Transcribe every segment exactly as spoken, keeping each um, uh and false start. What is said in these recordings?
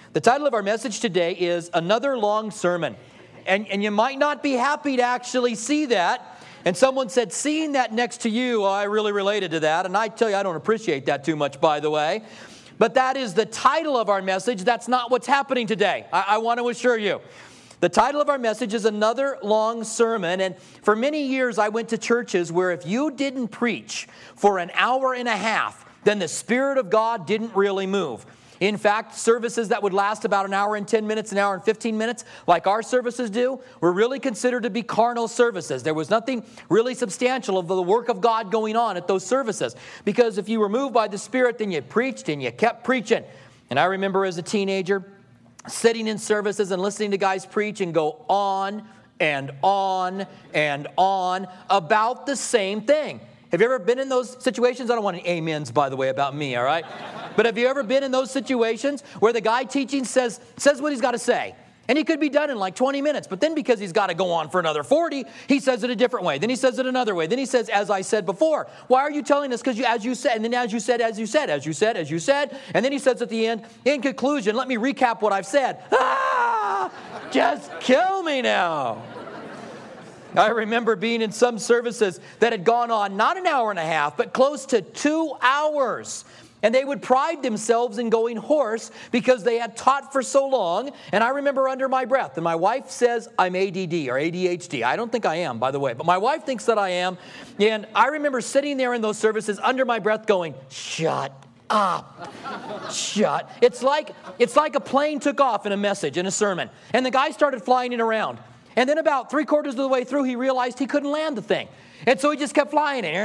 The title of our message today is Another Long Sermon. And, and you might not be happy to actually see that. And someone said, seeing that next to you, well, I really related to that. And I tell you, I don't appreciate that too much, by the way. But that is the title of our message. That's not what's happening today. I, I want to assure you. The title of our message is Another Long Sermon. And for many years, I went to churches where if you didn't preach for an hour and a half, then the Spirit of God didn't really move. In fact, services that would last about an hour and ten minutes, an hour and fifteen minutes, like our services do, were really considered to be carnal services. There was nothing really substantial of the work of God going on at those services. Because if you were moved by the Spirit, then you preached and you kept preaching. And I remember as a teenager, sitting in services and listening to guys preach and go on and on and on about the same thing. Have you ever been in those situations? I don't want any amens, by the way, about me, all right? But have you ever been in those situations where the guy teaching says says what he's got to say? And he could be done in like twenty minutes, but then because he's got to go on for another forty, he says it a different way. Then he says it another way. Then he says, as I said before. Why are you telling us? Because you, as you said, and then as you said, as you said, as you said, as you said. And then he says at the end, in conclusion, let me recap what I've said. Ah, just kill me now. I remember being in some services that had gone on not an hour and a half, but close to two hours. And they would pride themselves in going hoarse because they had taught for so long. And I remember under my breath, and my wife says I'm A D D or A D H D. I don't think I am, by the way, but my wife thinks that I am. And I remember sitting there in those services under my breath going, shut up, shut. It's like, it's like a plane took off in a message, in a sermon. And the guy started flying it around. And then about three quarters of the way through, he realized he couldn't land the thing. And so he just kept flying it.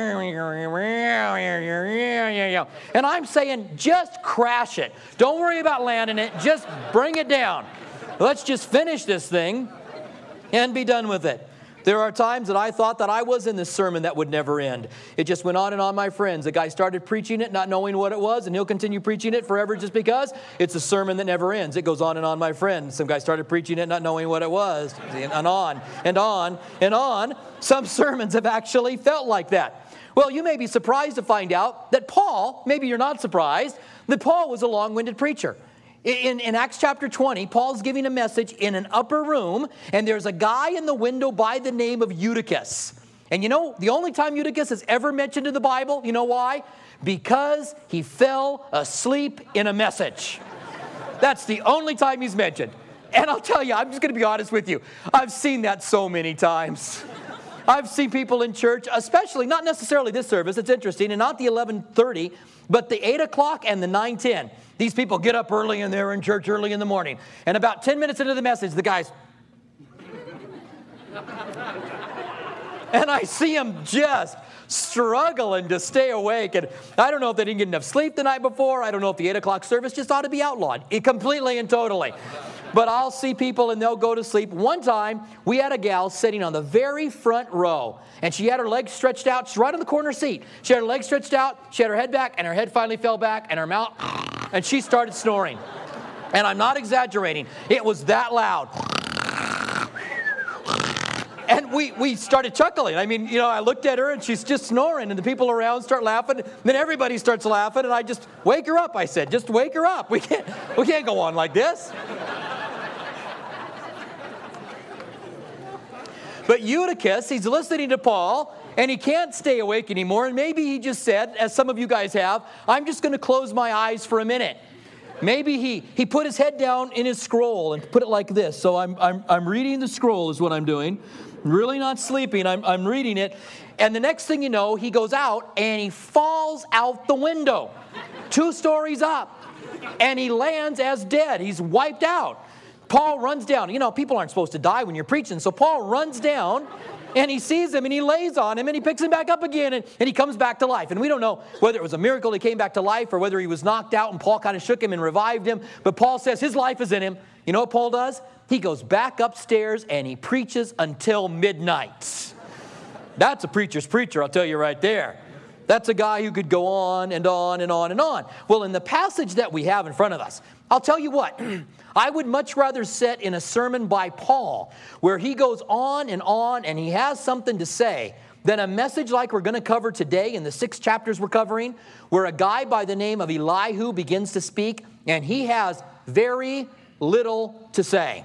And I'm saying, just crash it. Don't worry about landing it. Just bring it down. Let's just finish this thing and be done with it. There are times that I thought that I was in this sermon that would never end. It just went on and on, my friends. The guy started preaching it, not knowing what it was, and he'll continue preaching it forever just because it's a sermon that never ends. It goes on and on, my friends. Some guy started preaching it, not knowing what it was, and on and on and on. Some sermons have actually felt like that. Well, you may be surprised to find out that Paul, maybe you're not surprised, that Paul was a long-winded preacher. In, in Acts chapter twenty, Paul's giving a message in an upper room, and there's a guy in the window by the name of Eutychus. And you know, the only time Eutychus is ever mentioned in the Bible, you know why? Because he fell asleep in a message. That's the only time he's mentioned. And I'll tell you, I'm just going to be honest with you. I've seen that so many times. I've seen people in church, especially, not necessarily this service, it's interesting, and not the eleven thirty, but the eight o'clock and the nine ten. These people get up early and they're in church early in the morning. And about ten minutes into the message, the guy's... and I see him just struggling to stay awake. And I don't know if they didn't get enough sleep the night before. I don't know if the eight o'clock service just ought to be outlawed. It completely and totally. But I'll see people and they'll go to sleep. One time, we had a gal sitting on the very front row. And she had her legs stretched out. She's right on the corner seat. She had her legs stretched out. She had her head back. And her head finally fell back. And her mouth... and she started snoring. And I'm not exaggerating. It was that loud. And we, we started chuckling. I mean, you know, I looked at her and she's just snoring. And the people around start laughing. Then everybody starts laughing. And I just, wake her up, I said. Just wake her up. We can't, we can't go on like this. But Eutychus, he's listening to Paul, and he can't stay awake anymore. And maybe he just said, as some of you guys have, I'm just going to close my eyes for a minute. Maybe he, he put his head down in his scroll and put it like this. So I'm, I'm, I'm reading the scroll is what I'm doing. I'm really not sleeping. I'm, I'm reading it. And the next thing you know, he goes out and he falls out the window, two stories up. And he lands as dead. He's wiped out. Paul runs down. You know, people aren't supposed to die when you're preaching. So Paul runs down and he sees him and he lays on him and he picks him back up again and, and he comes back to life. And we don't know whether it was a miracle he came back to life or whether he was knocked out and Paul kind of shook him and revived him. But Paul says his life is in him. You know what Paul does? He goes back upstairs and he preaches until midnight. That's a preacher's preacher, I'll tell you right there. That's a guy who could go on and on and on and on. Well, in the passage that we have in front of us, I'll tell you what, I would much rather sit in a sermon by Paul where he goes on and on and he has something to say than a message like we're going to cover today in the six chapters we're covering, where a guy by the name of Elihu begins to speak and he has very little to say.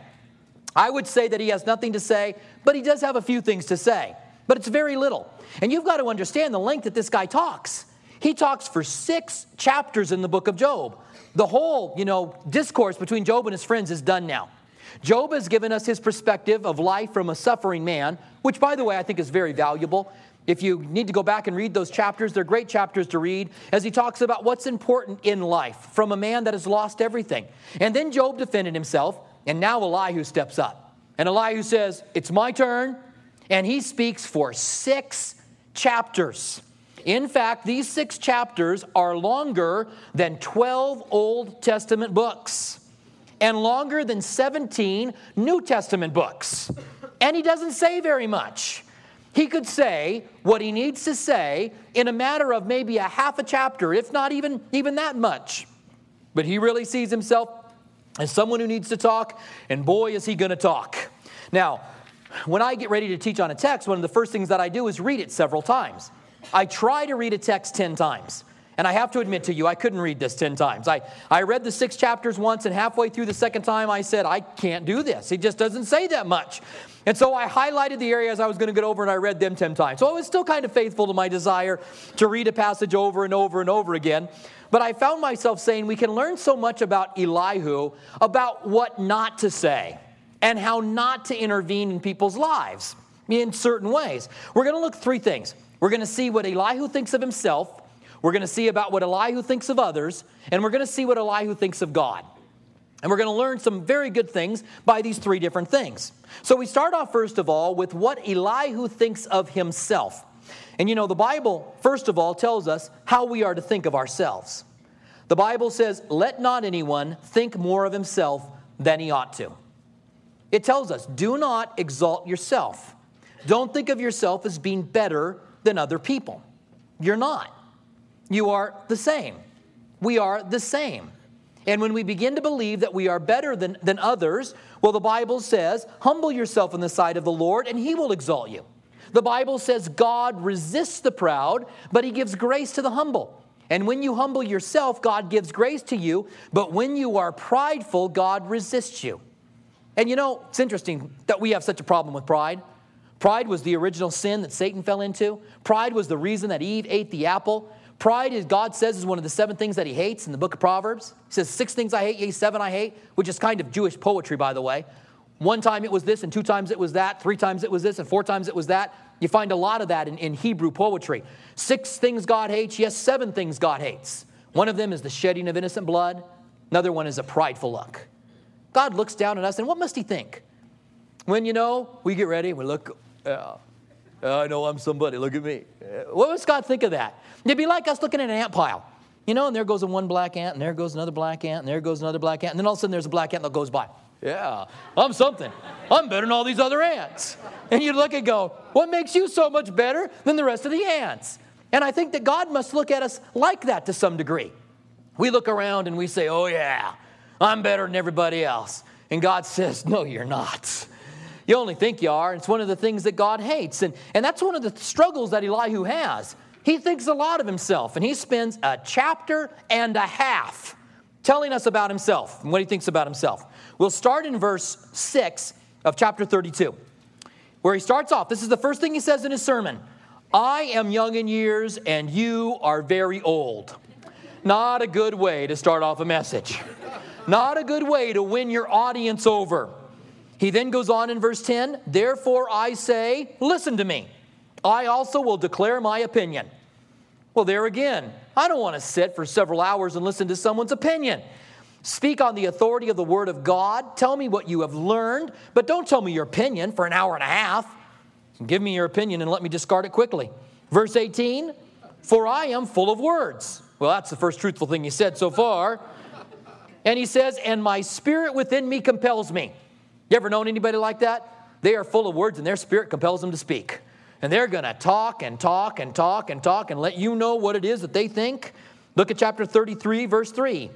I would say that he has nothing to say, but he does have a few things to say. But it's very little. And you've got to understand the length that this guy talks. He talks for six chapters in the book of Job. The whole, you know, discourse between Job and his friends is done now. Job has given us his perspective of life from a suffering man, which, by the way, I think is very valuable. If you need to go back and read those chapters, they're great chapters to read, as he talks about what's important in life from a man that has lost everything. And then Job defended himself, and now Elihu steps up. And Elihu says, it's my turn, and he speaks for six chapters. In fact, these six chapters are longer than twelve Old Testament books and longer than seventeen New Testament books. And he doesn't say very much. He could say what he needs to say in a matter of maybe a half a chapter, if not even, even that much. But he really sees himself as someone who needs to talk, and boy, is he going to talk. Now, when I get ready to teach on a text, one of the first things that I do is read it several times. I try to read a text ten times. And I have to admit to you, I couldn't read this ten times. I, I read the six chapters once, and halfway through the second time, I said, I can't do this. It just doesn't say that much. And so I highlighted the areas I was going to get over, and I read them ten times. So I was still kind of faithful to my desire to read a passage over and over and over again. But I found myself saying we can learn so much about Elihu, about what not to say, and how not to intervene in people's lives in certain ways. We're going to look at three things. We're going to see what Elihu thinks of himself. We're going to see about what Elihu thinks of others, and we're going to see what Elihu thinks of God. And we're going to learn some very good things by these three different things. So we start off, first of all, with what Elihu thinks of himself. And you know, the Bible, first of all, tells us how we are to think of ourselves. The Bible says, let not anyone think more of himself than he ought to. It tells us, do not exalt yourself. Don't think of yourself as being better than other people. You're not. You are the same. We are the same. And when we begin to believe that we are better than, than others, well, the Bible says, humble yourself in the sight of the Lord, and he will exalt you. The Bible says God resists the proud, but he gives grace to the humble. And when you humble yourself, God gives grace to you. But when you are prideful, God resists you. And you know, it's interesting that we have such a problem with pride. Pride was the original sin that Satan fell into. Pride was the reason that Eve ate the apple. Pride, is God says, is one of the seven things that he hates in the book of Proverbs. He says, six things I hate, yea, seven I hate, which is kind of Jewish poetry, by the way. One time it was this, and two times it was that, three times it was this, and four times it was that. You find a lot of that in, in Hebrew poetry. Six things God hates, yes, seven things God hates. One of them is the shedding of innocent blood. Another one is a prideful look. God looks down at us, and what must he think? When, you know, we get ready, we look, uh, I know I'm somebody, look at me. What must God think of that? It'd be like us looking at an ant pile. You know, and there goes a one black ant, and there goes another black ant, and there goes another black ant, and then all of a sudden there's a black ant that goes by. Yeah, I'm something. I'm better than all these other ants. And you look and go, what makes you so much better than the rest of the ants? And I think that God must look at us like that to some degree. We look around and we say, oh yeah, I'm better than everybody else. And God says, no, you're not. You only think you are. It's one of the things that God hates. And, and that's one of the struggles that Elihu has. He thinks a lot of himself, and he spends a chapter and a half telling us about himself and what he thinks about himself. We'll start in verse six of chapter thirty-two, where he starts off. This is the first thing he says in his sermon. I am young in years, and you are very old. Not a good way to start off a message. Not a good way to win your audience over. He then goes on in verse ten, therefore I say, listen to me. I also will declare my opinion. Well, there again, I don't want to sit for several hours and listen to someone's opinion. Speak on the authority of the Word of God. Tell me what you have learned, but don't tell me your opinion for an hour and a half. Give me your opinion and let me discard it quickly. Verse eighteen, for I am full of words. Well, that's the first truthful thing he said so far. And he says, and my spirit within me compels me. You ever known anybody like that? They are full of words and their spirit compels them to speak. And they're going to talk and talk and talk and talk and let you know what it is that they think. Look at chapter thirty-three, verse three.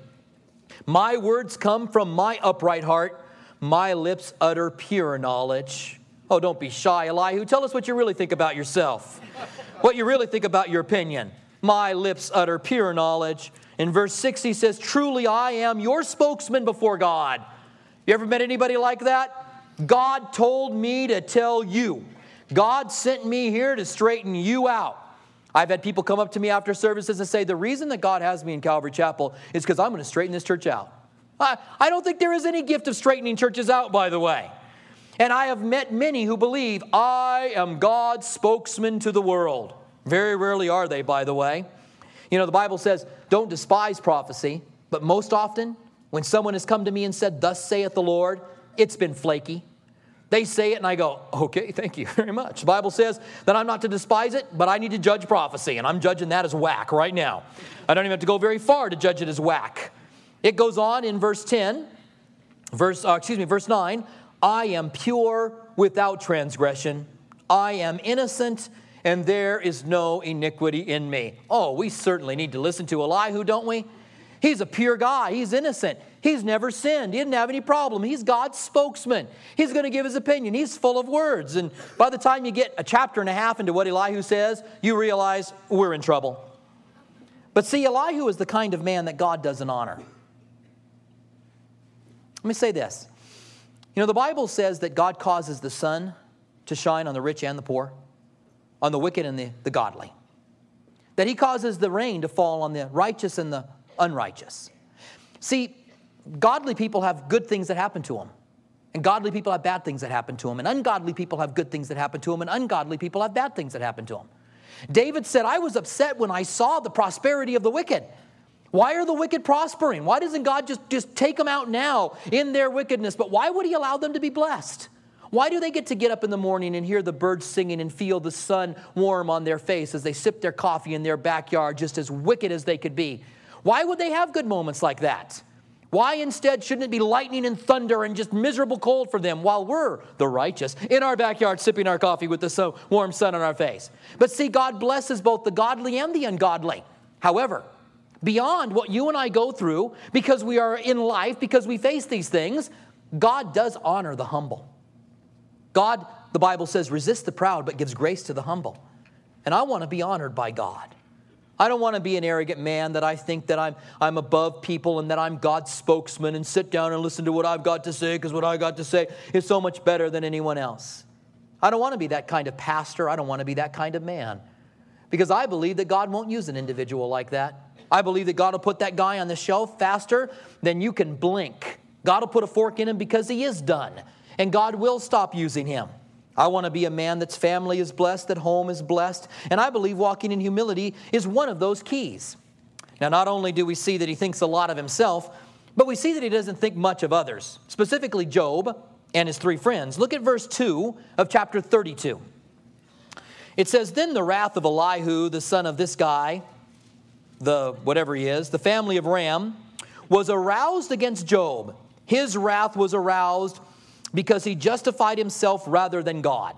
My words come from my upright heart. My lips utter pure knowledge. Oh, don't be shy, Elihu. Tell us what you really think about yourself. What you really think about your opinion. My lips utter pure knowledge. In verse six, he says, truly I am your spokesman before God. You ever met anybody like that? God told me to tell you. God sent me here to straighten you out. I've had people come up to me after services and say, the reason that God has me in Calvary Chapel is because I'm going to straighten this church out. I, I don't think there is any gift of straightening churches out, by the way. And I have met many who believe I am God's spokesman to the world. Very rarely are they, by the way. You know, the Bible says, don't despise prophecy. But most often, when someone has come to me and said, thus saith the Lord, it's been flaky. They say it and I go, okay, thank you very much. The Bible says that I'm not to despise it, but I need to judge prophecy. And I'm judging that as whack right now. I don't even have to go very far to judge it as whack. It goes on in verse ten, verse, uh, excuse me, verse nine. I am pure without transgression. I am innocent, and there is no iniquity in me. Oh, we certainly need to listen to Elihu, don't we? He's a pure guy. He's innocent. He's never sinned. He didn't have any problem. He's God's spokesman. He's going to give his opinion. He's full of words. And by the time you get a chapter and a half into what Elihu says, you realize we're in trouble. But see, Elihu is the kind of man that God doesn't honor. Let me say this. You know, the Bible says that God causes the sun to shine on the rich and the poor, on the wicked and the, the godly. That he causes the rain to fall on the righteous and the unrighteous. See, godly people have good things that happen to them. And godly people have bad things that happen to them. And ungodly people have good things that happen to them. And ungodly people have bad things that happen to them. David said, I was upset when I saw the prosperity of the wicked. Why are the wicked prospering? Why doesn't God just, just take them out now in their wickedness? But why would he allow them to be blessed? Why do they get to get up in the morning and hear the birds singing and feel the sun warm on their face as they sip their coffee in their backyard, just as wicked as they could be? Why would they have good moments like that? Why instead shouldn't it be lightning and thunder and just miserable cold for them while we're the righteous in our backyard sipping our coffee with the sun, warm sun on our face? But see, God blesses both the godly and the ungodly. However, beyond what you and I go through, because we are in life, because we face these things, God does honor the humble. God, the Bible says, resists the proud but gives grace to the humble. And I want to be honored by God. I don't want to be an arrogant man that I think that I'm, I'm above people and that I'm God's spokesman and sit down and listen to what I've got to say because what I got to say is so much better than anyone else. I don't want to be that kind of pastor. I don't want to be that kind of man because I believe that God won't use an individual like that. I believe that God will put that guy on the shelf faster than you can blink. God will put a fork in him because he is done, and God will stop using him. I want to be a man that's family is blessed, that home is blessed, and I believe walking in humility is one of those keys. Now, not only do we see that he thinks a lot of himself, but we see that he doesn't think much of others, specifically Job and his three friends. Look at verse two of chapter thirty-two. It says, Then the wrath of Elihu, the son of this guy, the whatever he is, the family of Ram, was aroused against Job. His wrath was aroused because he justified himself rather than God.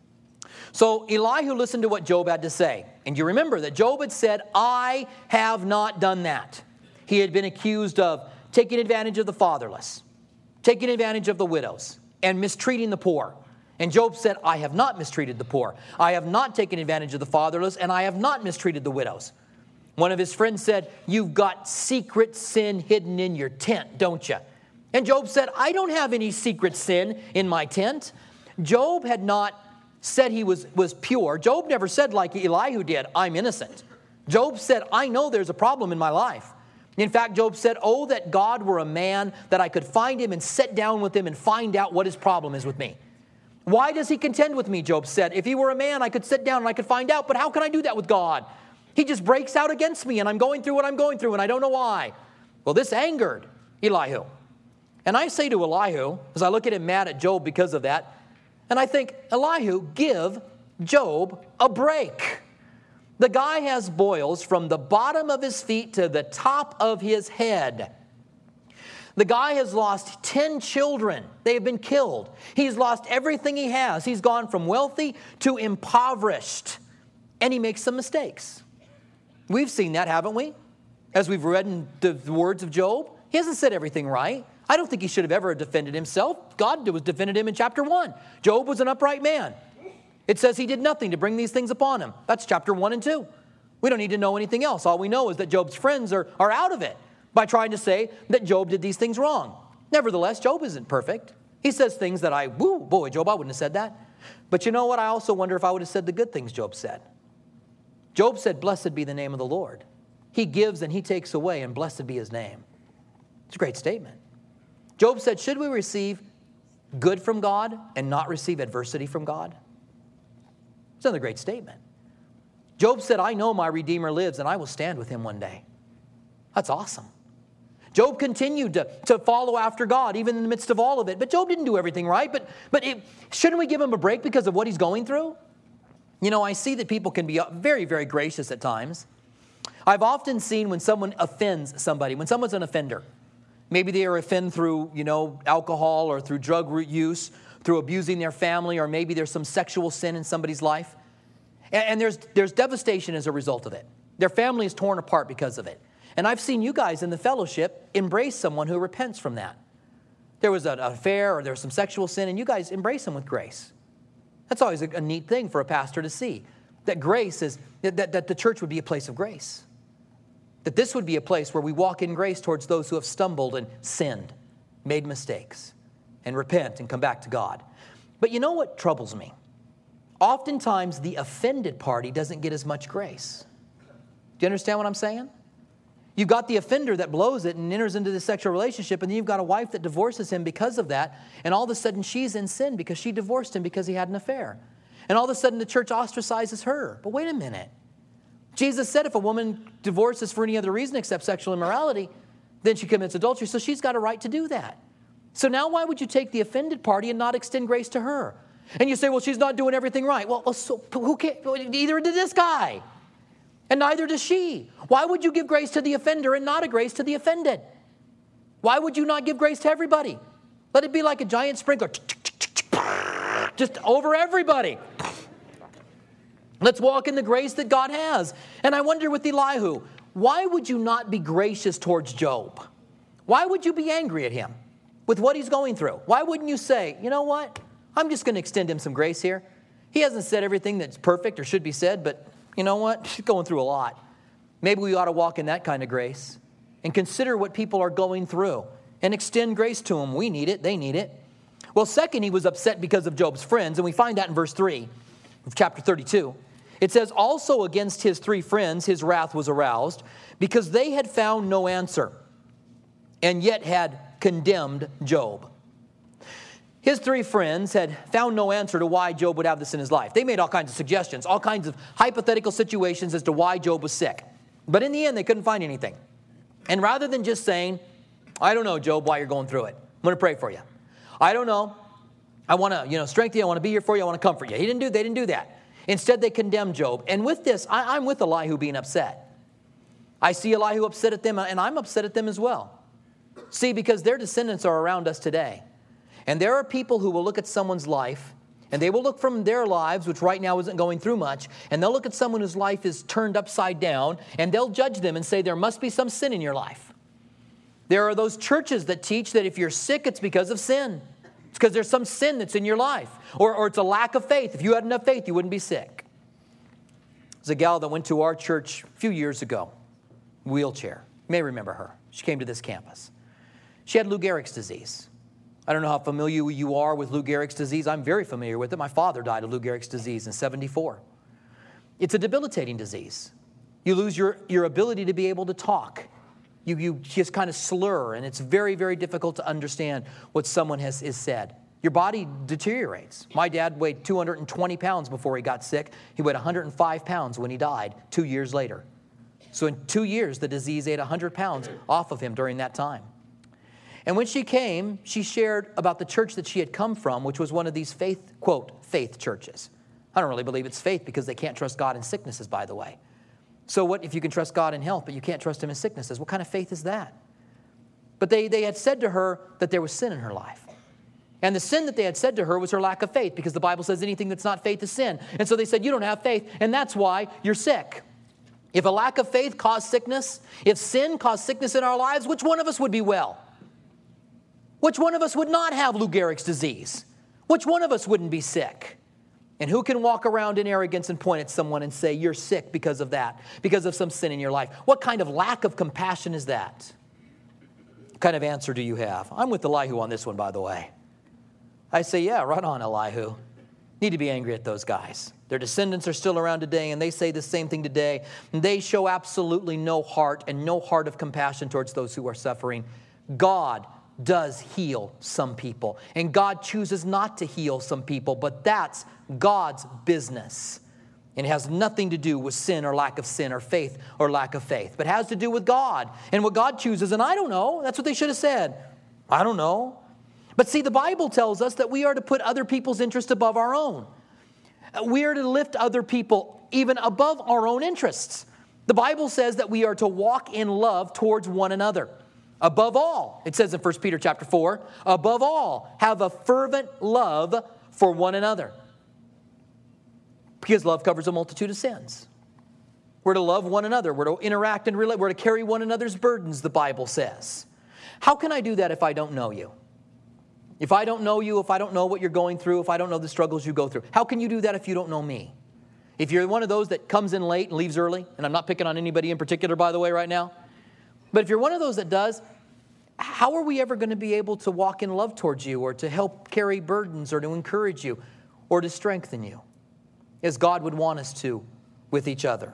So Elihu listened to what Job had to say. And you remember that Job had said, I have not done that. He had been accused of taking advantage of the fatherless, taking advantage of the widows, and mistreating the poor. And Job said, I have not mistreated the poor. I have not taken advantage of the fatherless, and I have not mistreated the widows. One of his friends said, you've got secret sin hidden in your tent, don't you? And Job said, I don't have any secret sin in my tent. Job had not said he was, was pure. Job never said like Elihu did, I'm innocent. Job said, I know there's a problem in my life. In fact, Job said, oh, that God were a man, that I could find him and sit down with him and find out what his problem is with me. Why does he contend with me, Job said. If he were a man, I could sit down and I could find out, but how can I do that with God? He just breaks out against me and I'm going through what I'm going through and I don't know why. Well, this angered Elihu. And I say to Elihu, as I look at him mad at Job because of that, and I think, Elihu, give Job a break. The guy has boils from the bottom of his feet to the top of his head. The guy has lost ten children. They have been killed. He's lost everything he has. He's gone from wealthy to impoverished. And he makes some mistakes. We've seen that, haven't we? As we've read in the words of Job, he hasn't said everything right. I don't think he should have ever defended himself. God was defended him in chapter one. Job was an upright man. It says he did nothing to bring these things upon him. That's chapter one and two. We don't need to know anything else. All we know is that Job's friends are, are out of it by trying to say that Job did these things wrong. Nevertheless, Job isn't perfect. He says things that I, woo, boy, Job, I wouldn't have said that. But you know what? I also wonder if I would have said the good things Job said. Job said, blessed be the name of the Lord. He gives and he takes away, and blessed be his name. It's a great statement. Job said, should we receive good from God and not receive adversity from God? It's another great statement. Job said, I know my Redeemer lives and I will stand with him one day. That's awesome. Job continued to, to follow after God, even in the midst of all of it. But Job didn't do everything right. But, but it, shouldn't we give him a break because of what he's going through? You know, I see that people can be very, very gracious at times. I've often seen when someone offends somebody, when someone's an offender, maybe they are offended through, you know, alcohol or through drug use, through abusing their family, or maybe there's some sexual sin in somebody's life. And, and there's, there's devastation as a result of it. Their family is torn apart because of it. And I've seen you guys in the fellowship embrace someone who repents from that. There was an affair or there was some sexual sin, and you guys embrace them with grace. That's always a, a neat thing for a pastor to see, that grace is, that, that the church would be a place of grace. That this would be a place where we walk in grace towards those who have stumbled and sinned, made mistakes, and repent and come back to God. But you know what troubles me? Oftentimes, the offended party doesn't get as much grace. Do you understand what I'm saying? You've got the offender that blows it and enters into the sexual relationship, and then you've got a wife that divorces him because of that, and all of a sudden she's in sin because she divorced him because he had an affair. And all of a sudden the church ostracizes her. But wait a minute. Jesus said if a woman divorces for any other reason except sexual immorality, then she commits adultery, so she's got a right to do that. So now why would you take the offended party and not extend grace to her? And you say, well, she's not doing everything right. Well, so who cares? Neither did this guy. And neither does she. Why would you give grace to the offender and not a grace to the offended? Why would you not give grace to everybody? Let it be like a giant sprinkler. Just over everybody. Let's walk in the grace that God has. And I wonder with Elihu, why would you not be gracious towards Job? Why would you be angry at him with what he's going through? Why wouldn't you say, you know what? I'm just going to extend him some grace here. He hasn't said everything that's perfect or should be said, but you know what? She's going through a lot. Maybe we ought to walk in that kind of grace and consider what people are going through and extend grace to them. We need it. They need it. Well, second, he was upset because of Job's friends, and we find that in verse three of chapter thirty-two. It says, also against his three friends his wrath was aroused because they had found no answer and yet had condemned Job. His three friends had found no answer to why Job would have this in his life. They made all kinds of suggestions, all kinds of hypothetical situations as to why Job was sick. But in the end, they couldn't find anything. And rather than just saying, I don't know, Job, why you're going through it. I'm going to pray for you. I don't know. I want to, you know, strengthen you. I want to be here for you. I want to comfort you. He didn't do, they didn't do that. Instead, they condemned Job. And with this, I, I'm with Elihu being upset. I see Elihu upset at them, and I'm upset at them as well. See, because their descendants are around us today. And there are people who will look at someone's life, and they will look from their lives, which right now isn't going through much, and they'll look at someone whose life is turned upside down, and they'll judge them and say, there must be some sin in your life. There are those churches that teach that if you're sick, it's because of sin. It's because there's some sin that's in your life. Or, or it's a lack of faith. If you had enough faith, you wouldn't be sick. There's a gal that went to our church a few years ago, wheelchair. You may remember her. She came to this campus. She had Lou Gehrig's disease. I don't know how familiar you are with Lou Gehrig's disease. I'm very familiar with it. My father died of Lou Gehrig's disease in seventy-four. It's a debilitating disease. You lose your, your ability to be able to talk. You, you just kind of slur, and it's very, very difficult to understand what someone has is said. Your body deteriorates. My dad weighed two hundred twenty pounds before he got sick. He weighed one hundred five pounds when he died two years later. So in two years, the disease ate one hundred pounds off of him during that time. And when she came, she shared about the church that she had come from, which was one of these faith, quote, faith churches. I don't really believe it's faith because they can't trust God in sicknesses, by the way. So what if you can trust God in health, but you can't trust him in sicknesses? What kind of faith is that? But they, they had said to her that there was sin in her life. And the sin that they had said to her was her lack of faith, because the Bible says anything that's not faith is sin. And so they said, you don't have faith, and that's why you're sick. If a lack of faith caused sickness, if sin caused sickness in our lives, which one of us would be well? Which one of us would not have Lou Gehrig's disease? Which one of us wouldn't be sick? And who can walk around in arrogance and point at someone and say, you're sick because of that, because of some sin in your life? What kind of lack of compassion is that? What kind of answer do you have? I'm with Elihu on this one, by the way. I say, yeah, right on, Elihu. Need to be angry at those guys. Their descendants are still around today, and they say the same thing today. And they show absolutely no heart and no heart of compassion towards those who are suffering. God does heal some people, and God chooses not to heal some people, but that's God's business. And it has nothing to do with sin or lack of sin or faith or lack of faith, but has to do with God and what God chooses. And I don't know. That's what they should have said. I don't know. But see, the Bible tells us that we are to put other people's interest above our own. We are to lift other people even above our own interests. The Bible says that we are to walk in love towards one another. Above all, it says in First Peter chapter four, above all, have a fervent love for one another. Because love covers a multitude of sins. We're to love one another. We're to interact and relate. We're to carry one another's burdens, the Bible says. How can I do that if I don't know you? If I don't know you, if I don't know what you're going through, if I don't know the struggles you go through, how can you do that if you don't know me? If you're one of those that comes in late and leaves early, and I'm not picking on anybody in particular, by the way, right now, but if you're one of those that does, how are we ever going to be able to walk in love towards you or to help carry burdens or to encourage you or to strengthen you as God would want us to with each other?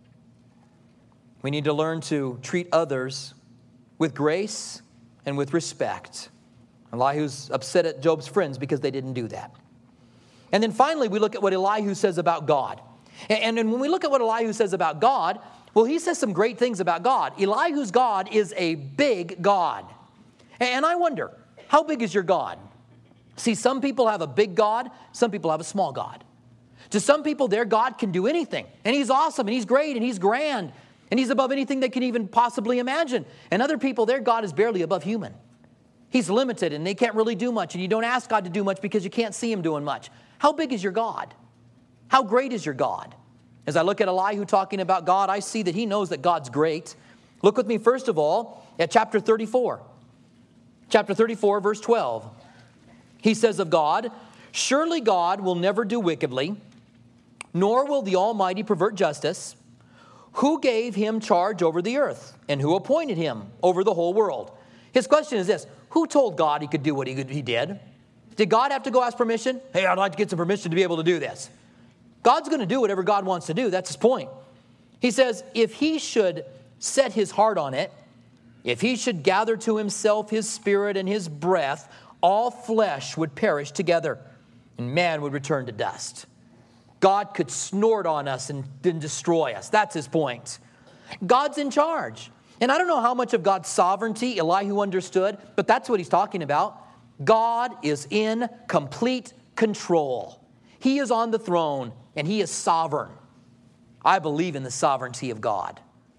We need to learn to treat others with grace and with respect. Elihu's upset at Job's friends because they didn't do that. And then finally, we look at what Elihu says about God. And, and when we look at what Elihu says about God, well, he says some great things about God. Elihu's God is a big God. And I wonder, how big is your God? See, some people have a big God. Some people have a small God. To some people, their God can do anything. And he's awesome, and he's great, and he's grand. And he's above anything they can even possibly imagine. And other people, their God is barely above human. He's limited, and they can't really do much. And you don't ask God to do much because you can't see him doing much. How big is your God? How great is your God? As I look at Elihu talking about God, I see that he knows that God's great. Look with me, first of all, at chapter thirty-four. Chapter thirty-four, verse twelve. He says of God, surely God will never do wickedly, nor will the Almighty pervert justice. Who gave him charge over the earth, and who appointed him over the whole world? His question is this: who told God he could do what he, he did? Did God have to go ask permission? Hey, I'd like to get some permission to be able to do this. God's going to do whatever God wants to do. That's his point. He says, if he should set his heart on it, if he should gather to himself his spirit and his breath, all flesh would perish together, and man would return to dust. God could snort on us and then destroy us. That's his point. God's in charge. And I don't know how much of God's sovereignty Elihu understood, but that's what he's talking about. God is in complete control. He is on the throne, and he is sovereign. I believe in the sovereignty of God.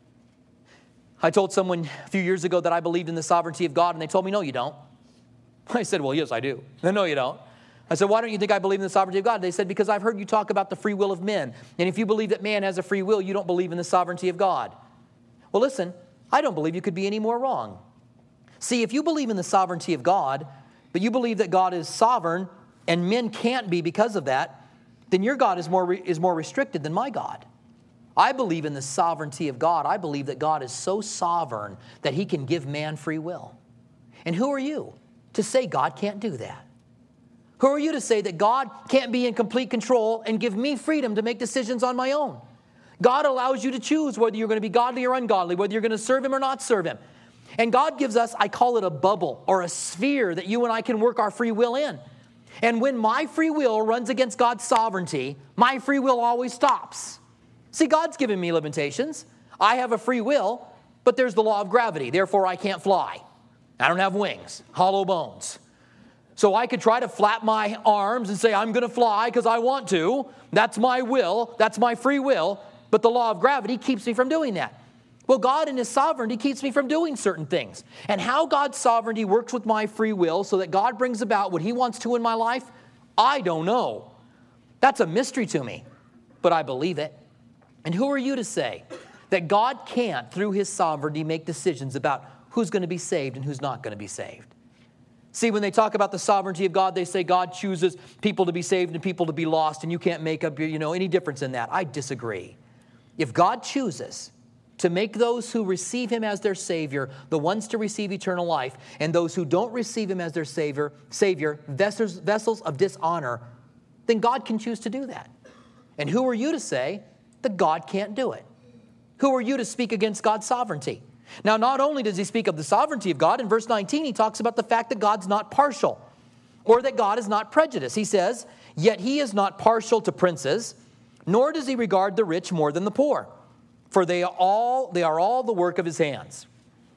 I told someone a few years ago that I believed in the sovereignty of God, and they told me, no, you don't. I said, well, yes, I do. No, you don't. I said, why don't you think I believe in the sovereignty of God? They said, because I've heard you talk about the free will of men. And if you believe that man has a free will, you don't believe in the sovereignty of God. Well, listen, I don't believe you could be any more wrong. See, if you believe in the sovereignty of God, but you believe that God is sovereign and men can't be because of that, then your God is more, is more restricted than my God. I believe in the sovereignty of God. I believe that God is so sovereign that he can give man free will. And who are you to say God can't do that? Who are you to say that God can't be in complete control and give me freedom to make decisions on my own? God allows you to choose whether you're going to be godly or ungodly, whether you're going to serve him or not serve him. And God gives us, I call it a bubble or a sphere that you and I can work our free will in. And when my free will runs against God's sovereignty, my free will always stops. See, God's given me limitations. I have a free will, but there's the law of gravity. Therefore, I can't fly. I don't have wings, hollow bones. So I could try to flap my arms and say, I'm going to fly because I want to. That's my will. That's my free will. But the law of gravity keeps me from doing that. Well, God in his sovereignty keeps me from doing certain things. And how God's sovereignty works with my free will so that God brings about what he wants to in my life, I don't know. That's a mystery to me, but I believe it. And who are you to say that God can't, through his sovereignty, make decisions about who's going to be saved and who's not going to be saved? See, when they talk about the sovereignty of God, they say God chooses people to be saved and people to be lost, and you can't make up, you know, any difference in that. I disagree. If God chooses to make those who receive him as their Savior the ones to receive eternal life, and those who don't receive him as their Savior, Savior vessels, vessels of dishonor, then God can choose to do that. And who are you to say that God can't do it? Who are you to speak against God's sovereignty? Now, not only does he speak of the sovereignty of God, in verse nineteen, he talks about the fact that God's not partial or that God is not prejudiced. He says, yet he is not partial to princes, nor does he regard the rich more than the poor, for they are all, they are all the work of his hands.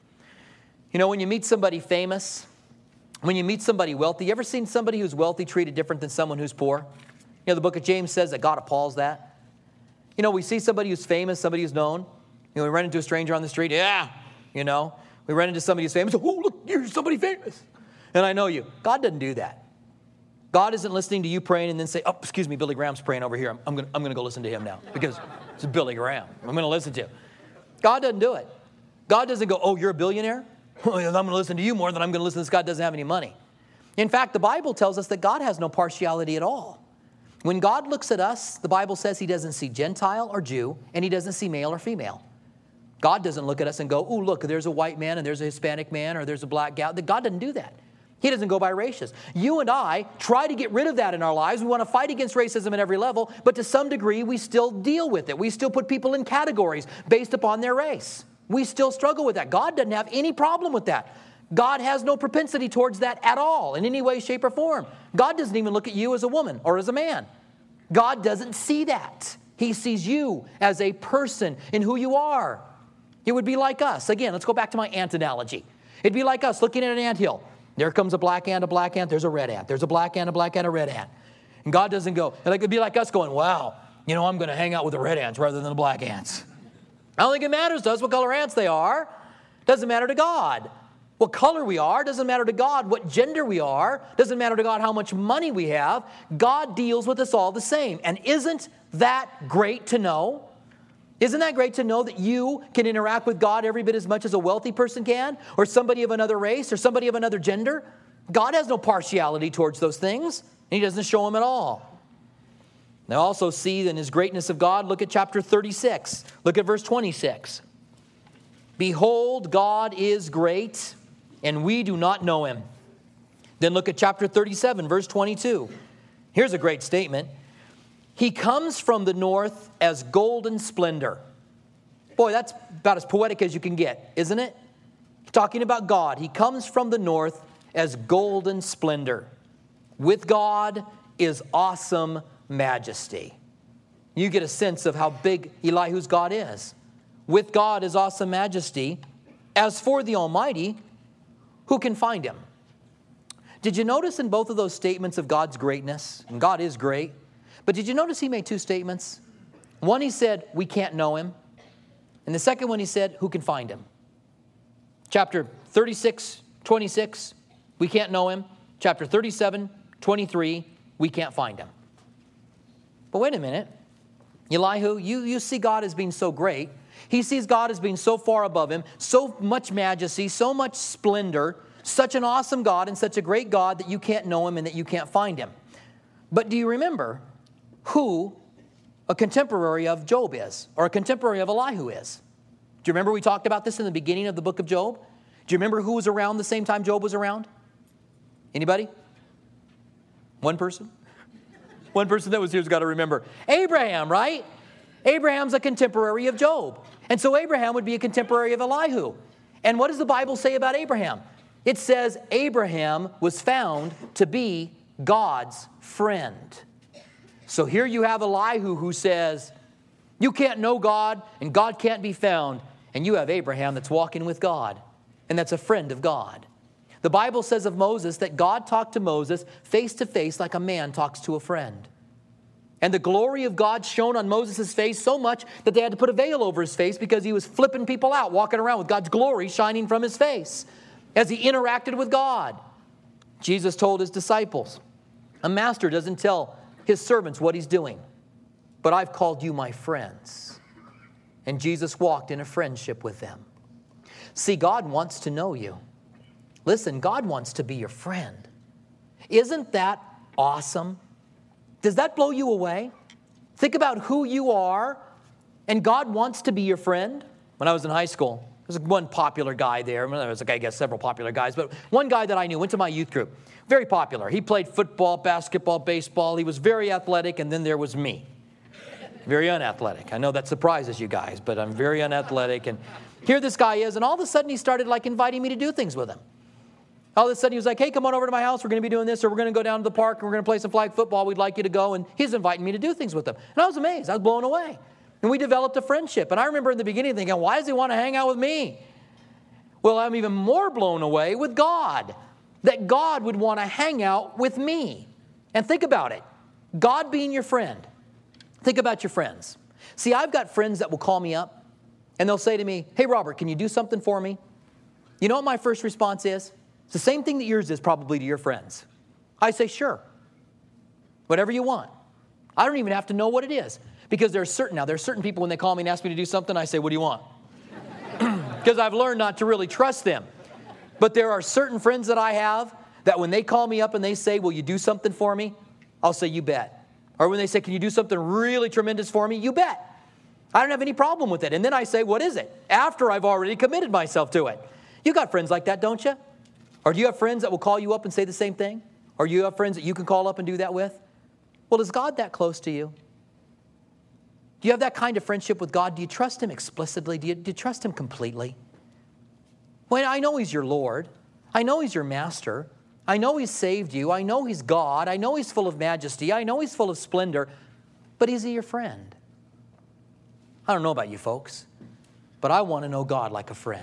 You know, when you meet somebody famous, when you meet somebody wealthy, you ever seen somebody who's wealthy treated different than someone who's poor? You know, the book of James says that God appalls that. You know, we see somebody who's famous, somebody who's known. You know, we run into a stranger on the street. Yeah, you know. We run into somebody who's famous. Oh, look, you're somebody famous. And I know you. God doesn't do that. God isn't listening to you praying and then say, oh, excuse me, Billy Graham's praying over here. I'm, I'm going I'm to go listen to him now because it's Billy Graham. I'm going to listen to him. God doesn't do it. God doesn't go, oh, you're a billionaire? I'm going to listen to you more than I'm going to listen to this guy who doesn't have any money. In fact, the Bible tells us that God has no partiality at all. When God looks at us, the Bible says he doesn't see Gentile or Jew, and he doesn't see male or female. God doesn't look at us and go, oh, look, there's a white man and there's a Hispanic man or there's a black gal. God doesn't do that. He doesn't go by races. You and I try to get rid of that in our lives. We want to fight against racism at every level, but to some degree, we still deal with it. We still put people in categories based upon their race. We still struggle with that. God doesn't have any problem with that. God has no propensity towards that at all in any way, shape, or form. God doesn't even look at you as a woman or as a man. God doesn't see that. He sees you as a person in who you are. It would be like us. Again, let's go back to my ant analogy. It'd be like us looking at an anthill. There comes a black ant, a black ant, there's a red ant. There's a black ant, a black ant, a red ant. And God doesn't go, like, it'd be like us going, wow, you know, I'm going to hang out with the red ants rather than the black ants. I don't think it matters to us what color ants they are. It doesn't matter to God. What color we are doesn't matter to God. What gender we are doesn't matter to God. How much money we have. God deals with us all the same. And isn't that great to know? Isn't that great to know that you can interact with God every bit as much as a wealthy person can, or somebody of another race, or somebody of another gender? God has no partiality towards those things, and he doesn't show them at all. Now also see in his greatness of God, look at chapter thirty-six. Look at verse twenty-six. Behold, God is great, and we do not know him. Then look at chapter thirty-seven, verse twenty-two. Here's a great statement. He comes from the north as golden splendor. Boy, that's about as poetic as you can get, isn't it? Talking about God. He comes from the north as golden splendor. With God is awesome majesty. You get a sense of how big Elihu's God is. With God is awesome majesty. As for the Almighty, who can find him? Did you notice in both of those statements of God's greatness, and God is great, but did you notice he made two statements? One, he said, we can't know him. And the second one, he said, who can find him? Chapter thirty-six, twenty-six, we can't know him. Chapter thirty-seven, twenty-three, we can't find him. But wait a minute. Elihu, you, you see God as being so great. He sees God as being so far above him, so much majesty, so much splendor, such an awesome God and such a great God that you can't know him and that you can't find him. But do you remember who a contemporary of Job is, or a contemporary of Elihu is? Do you remember we talked about this in the beginning of the book of Job? Do you remember who was around the same time Job was around? Anybody? One person? One person that was here's got to remember. Abraham, right? Abraham's a contemporary of Job. And so Abraham would be a contemporary of Elihu. And what does the Bible say about Abraham? It says Abraham was found to be God's friend. So here you have Elihu who says, you can't know God and God can't be found. And you have Abraham that's walking with God and that's a friend of God. The Bible says of Moses that God talked to Moses face to face like a man talks to a friend. And the glory of God shone on Moses' face so much that they had to put a veil over his face because he was flipping people out, walking around with God's glory shining from his face as he interacted with God. Jesus told his disciples, a master doesn't tell his servants what he's doing, but I've called you my friends. And Jesus walked in a friendship with them. See, God wants to know you. Listen, God wants to be your friend. Isn't that awesome? Does that blow you away? Think about who you are, and God wants to be your friend. When I was in high school, there was one popular guy there. Well, there was, I guess, several popular guys, but one guy that I knew went to my youth group. Very popular. He played football, basketball, baseball. He was very athletic, and then there was me. Very unathletic. I know that surprises you guys, but I'm very unathletic. And here this guy is, and all of a sudden he started like inviting me to do things with him. All of a sudden he was like, hey, come on over to my house. We're going to be doing this, or we're going to go down to the park, and we're going to play some flag football. We'd like you to go. And he's inviting me to do things with him. And I was amazed. I was blown away. And we developed a friendship. And I remember in the beginning thinking, why does he want to hang out with me? Well, I'm even more blown away with God, that God would want to hang out with me. And think about it. God being your friend. Think about your friends. See, I've got friends that will call me up, and they'll say to me, hey, Robert, can you do something for me? You know what my first response is? It's the same thing that yours is probably to your friends. I say, sure. Whatever you want. I don't even have to know what it is. Because there are certain, now there are certain people when they call me and ask me to do something, I say, what do you want? Because I've learned not to really trust them. But there are certain friends that I have that when they call me up and they say, will you do something for me? I'll say, you bet. Or when they say, can you do something really tremendous for me? You bet. I don't have any problem with it. And then I say, what is it? After I've already committed myself to it. You got friends like that, don't you? Or do you have friends that will call you up and say the same thing? Or do you have friends that you can call up and do that with? Well, is God that close to you? Do you have that kind of friendship with God? Do you trust Him explicitly? Do you, do you trust Him completely? Well, I know He's your Lord. I know He's your Master. I know He's saved you. I know He's God. I know He's full of majesty. I know He's full of splendor. But is He your friend? I don't know about you folks, but I want to know God like a friend.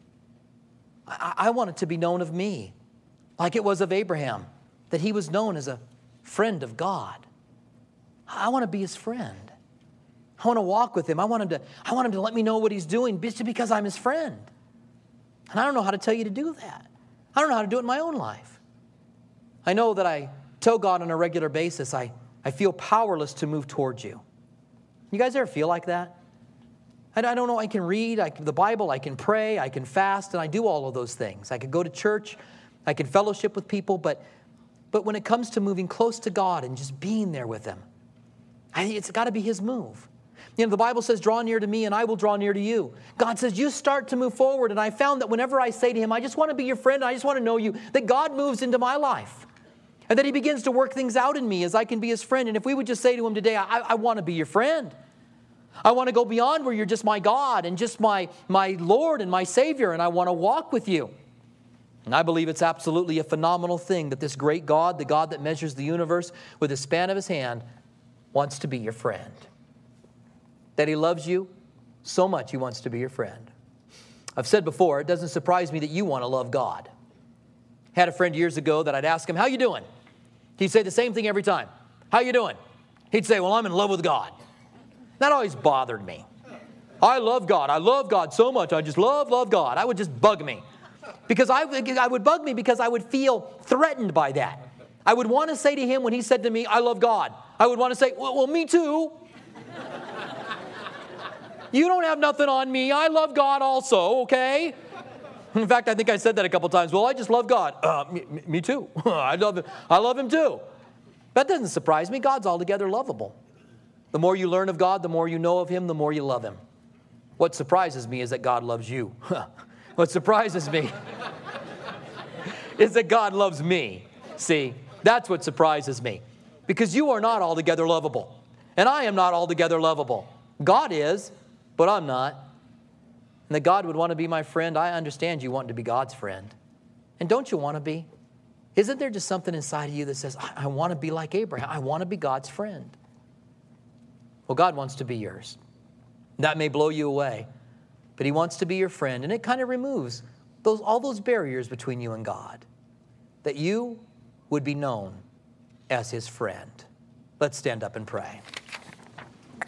I, I want it to be known of me, like it was of Abraham, that he was known as a friend of God. I want to be His friend. I want to walk with Him. I want Him to, I want Him to let me know what He's doing just because I'm His friend. And I don't know how to tell you to do that. I don't know how to do it in my own life. I know that I tell God on a regular basis, I, I feel powerless to move towards you. You guys ever feel like that? I, I don't know, I can read I can, the Bible, I can pray, I can fast, and I do all of those things. I can go to church, I can fellowship with people, but, but when it comes to moving close to God and just being there with Him, I think it's got to be His move. You know, the Bible says, draw near to me and I will draw near to you. God says, you start to move forward. And I found that whenever I say to Him, I just want to be your friend, I just want to know you, that God moves into my life. And that He begins to work things out in me as I can be His friend. And if we would just say to Him today, I, I want to be your friend. I want to go beyond where you're just my God and just my, my Lord and my Savior. And I want to walk with you. And I believe it's absolutely a phenomenal thing that this great God, the God that measures the universe with the span of His hand, wants to be your friend. That He loves you so much He wants to be your friend. I've said before, it doesn't surprise me that you want to love God. Had a friend years ago that I'd ask him, how you doing? He'd say the same thing every time. How you doing? He'd say, well, I'm in love with God. That always bothered me. I love God. I love God so much. I just love, love God. I would just bug me. Because I, I would bug me because I would feel threatened by that. I would want to say to him when he said to me, I love God. I would want to say, well, well me too. You don't have nothing on me. I love God also, okay? In fact, I think I said that a couple times. Well, I just love God. Uh, me, me too. I love him. I love Him too. That doesn't surprise me. God's altogether lovable. The more you learn of God, the more you know of Him, the more you love Him. What surprises me is that God loves you. What surprises me is that God loves me. See, that's what surprises me. Because you are not altogether lovable. And I am not altogether lovable. God is, but I'm not. And that God would want to be my friend, I understand you want to be God's friend. And don't you want to be? Isn't there just something inside of you that says, I, I want to be like Abraham. I want to be God's friend. Well, God wants to be yours. That may blow you away, but He wants to be your friend. And it kind of removes those, all those barriers between you and God, that you would be known as His friend. Let's stand up and pray.